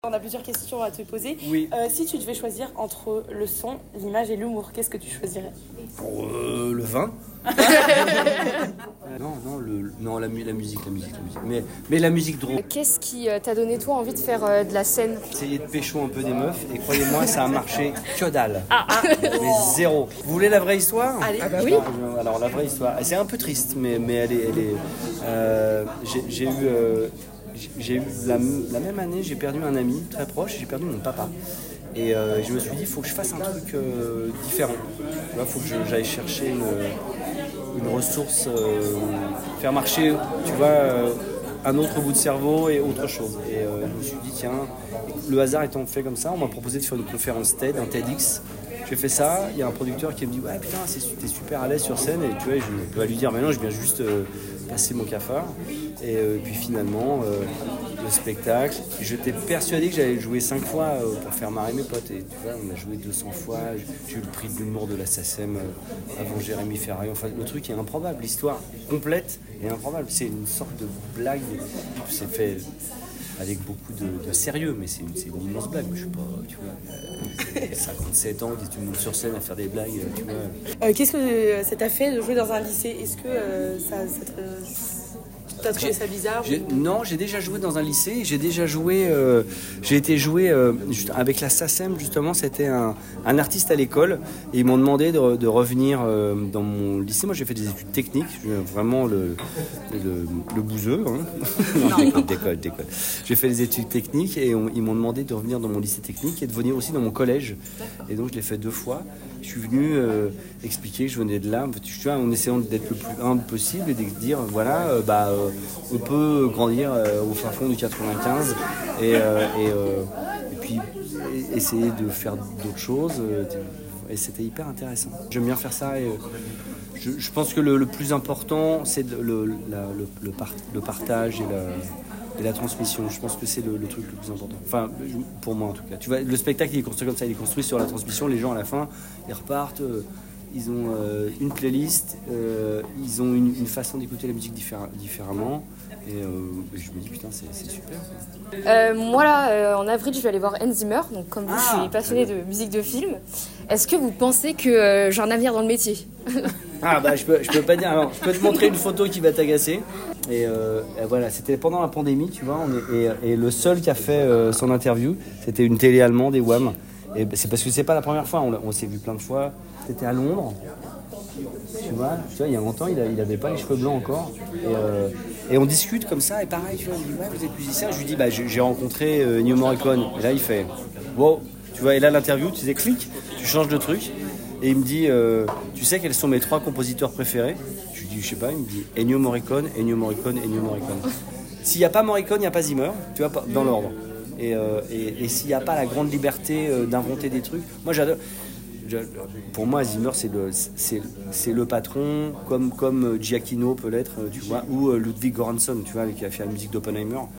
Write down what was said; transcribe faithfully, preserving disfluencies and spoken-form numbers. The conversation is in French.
on a plusieurs questions à te poser. Oui. Euh, si tu devais choisir entre le son, l'image et l'humour, qu'est-ce que tu choisirais? Pour euh, le vin. non, non, le, non la, mu- la musique, la musique, la musique. Mais, mais la musique drôle. Qu'est-ce qui euh, t'a donné toi envie de faire euh, de la scène? Essayer de pécho un peu des meufs et croyez-moi, ça a marché que dalle. Ah, ah. Mais zéro. Vous voulez la vraie histoire? Allez. Ah bah oui. Alors la vraie histoire, c'est un peu triste, mais, mais elle est... Elle est euh, j'ai, j'ai eu... Euh, j'ai eu la, la même année, j'ai perdu un ami très proche, j'ai perdu mon papa. Et euh, je me suis dit, il faut que je fasse un truc euh, différent. Il faut que je, j'aille chercher une, une ressource, euh, faire marcher, tu vois, euh, un autre bout de cerveau et autre chose. Et euh, je me suis dit, tiens, le hasard étant fait comme ça, on m'a proposé de faire une conférence TED, un TEDx. J'ai fait ça, il y a un producteur qui me dit, ouais putain, c'est, t'es super à l'aise sur scène. Et tu vois, je peux lui dire, mais non, je viens juste euh, passer mon cafard. Et euh, puis finalement, euh, le spectacle, j'étais persuadé que j'allais jouer cinq fois euh, pour faire marrer mes potes. Et tu vois, on a joué deux cents fois, j'ai eu le prix de l'humour de la SACEM euh, avant Jérémy Ferrari. Enfin, le truc est improbable, l'histoire complète est improbable. C'est une sorte de blague, c'est fait avec beaucoup de, de sérieux, mais c'est une, c'est une immense blague. Je sais pas, tu vois, euh, cinquante-sept ans, tu montes sur scène à faire des blagues, tu vois. Euh, qu'est-ce que ça t'a fait de jouer dans un lycée? Est-ce que euh, ça, ça te... T'as trouvé J'ai, ça bizarre j'ai, ou... Non, j'ai déjà joué dans un lycée. J'ai déjà joué. Euh, j'ai été joué euh, juste avec la SACEM justement. C'était un, un artiste à l'école et ils m'ont demandé de, de revenir euh, dans mon lycée. Moi, j'ai fait des études techniques. Vraiment le le, le bouseux. Hein. non, décolle, décolle, décolle. J'ai fait des études techniques et on, ils m'ont demandé de revenir dans mon lycée technique et de venir aussi dans mon collège. Et donc, je l'ai fait deux fois. Je suis venu euh, expliquer que je venais de là, tu vois, en essayant d'être le plus humble possible et de dire, voilà, euh, bah, euh, on peut grandir euh, au fin fond du quatre-vingt-quinze et, euh, et, euh, et puis essayer de faire d'autres choses. Euh, et c'était hyper intéressant. J'aime bien faire ça et euh, je, je pense que le, le plus important, c'est le, le, la, le, le, par, le partage et la... et la transmission, je pense que c'est le, le truc le plus important. Enfin, pour moi en tout cas. Tu vois, le spectacle il est construit comme ça, il est construit sur la transmission. Les gens à la fin, ils repartent, euh, ils ont euh, une playlist, euh, ils ont une, une façon d'écouter la musique diffé- différemment. Et euh, je me dis putain, c'est, c'est super. Euh, moi là, euh, en avril, je vais aller voir Hans Zimmer. Donc comme vous, Ah, je suis passionnée de musique de film. Est-ce que vous pensez que euh, j'ai un avenir dans le métier? Ah bah je peux, je peux pas dire. Alors, je peux te montrer une photo qui va t'agacer. Et, euh, et voilà, c'était pendant la pandémie, tu vois. On est, et, et le seul qui a fait euh, son interview, c'était une télé allemande, des W A M. Et c'est parce que c'est pas la première fois. On, on s'est vu plein de fois. C'était à Londres. Tu vois, tu vois, il y a longtemps, il, a, il avait pas les cheveux blancs encore. Et, euh, et on discute comme ça. Et pareil, tu vois, il me dit ouais, vous êtes musicien. Je lui dis bah j'ai, j'ai rencontré euh, Ennio Morricone. Et là, il fait wow. Tu vois, et là l'interview, tu sais, clic, tu changes de truc. Et il me dit, euh, tu sais quels sont mes trois compositeurs préférés? Je lui dis, je sais pas, il me dit Ennio Morricone, Ennio Morricone, Ennio Morricone. S'il n'y a pas Morricone, il n'y a pas Zimmer, tu vois, dans l'ordre. Et, euh, et, et s'il n'y a pas la grande liberté euh, d'inventer des trucs, moi j'adore. Pour moi, Zimmer, c'est le, c'est, c'est le patron, comme, comme Giacchino peut l'être, tu vois, ou Ludwig Göransson, tu vois, qui a fait la musique d'Oppenheimer.